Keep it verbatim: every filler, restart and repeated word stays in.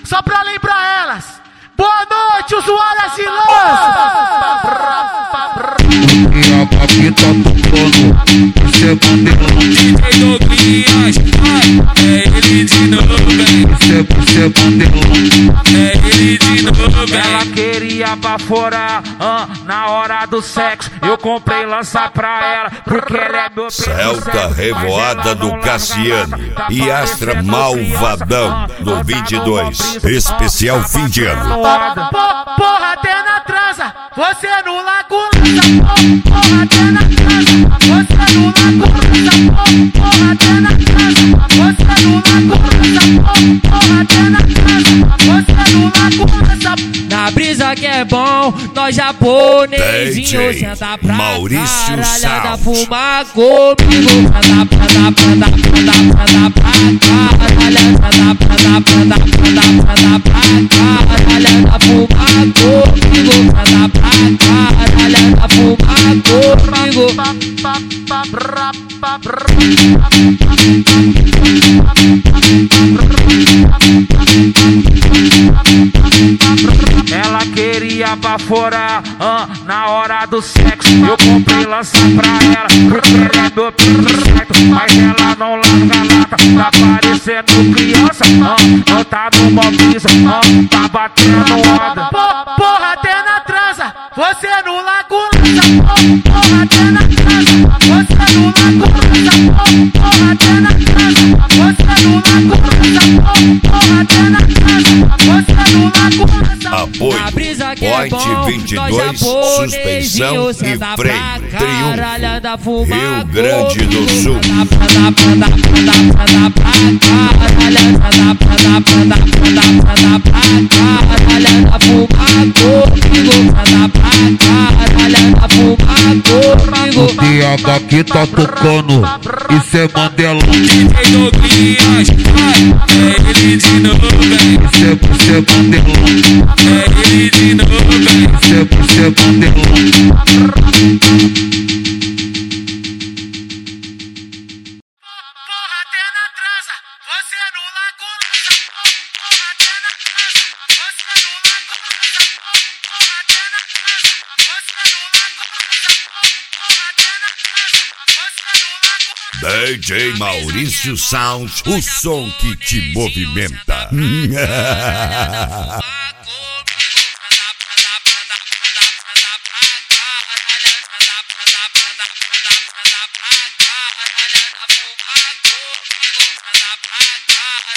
só pra lembrar elas. Boa noite, usuárias de lança. E a paquita tocando, você bandeirão. D J Douglas, ai, é ele de novo, bem. Você, você bandeirão. É ele de novo, bem. Ela queria baforar ah, na hora do sexo. Eu comprei lança pra ela, porque ela é meu Celta Revoada do Cassiane e Astra Malvadão do vinte e dois, especial fim de ano. Porra, até na transa, você no lago lança. Porra, até na transa, você no lago lança. Porra, até na transa, você no lago lança. Porra, até na transa, você no lago lança. Na brisa que é bom, nós japonesinhos D J senta pra Maurício caralhada, Sound. fuma comigo. Senta pra dar, pra dar, pra dar, pra dar pra caralhada. Senta pra dar, pra dar, pra dar, pra dar pra caralhada, fuma comigo. Senta pra caralhada, fuma Ela queria baforar ah, na hora do sexo. Eu comprei lança pra ela, porque ela é meu perfeito. Mas ela não larga a lata, tá parecendo criança. ah, Não tá no mobiza, ah, tá batendo onda. Porra, até na transa, você no lago lança. Porra, até na transa, você no lago lança. Porra, até na transa, você no lago lança. Porra, até na transa, você no lago lança. Apoio Point vinte e dois, suspensão e freio, Triunfo, Rio Grande do Sul. E a paquita tocando, isso é Mandela. D J Douglas, ai, é ele de novo, bem. Você, você bandeirão. É ele de novo, bem. Você, você bandeirão. Porra, até na transa, você no lago lança. Porra, até na transa, você no lago lança. Porra, até na transa, você no lago lança. Porra, até na transa, você no lago lança. D J Maurício Sound, o som que te movimenta. Pra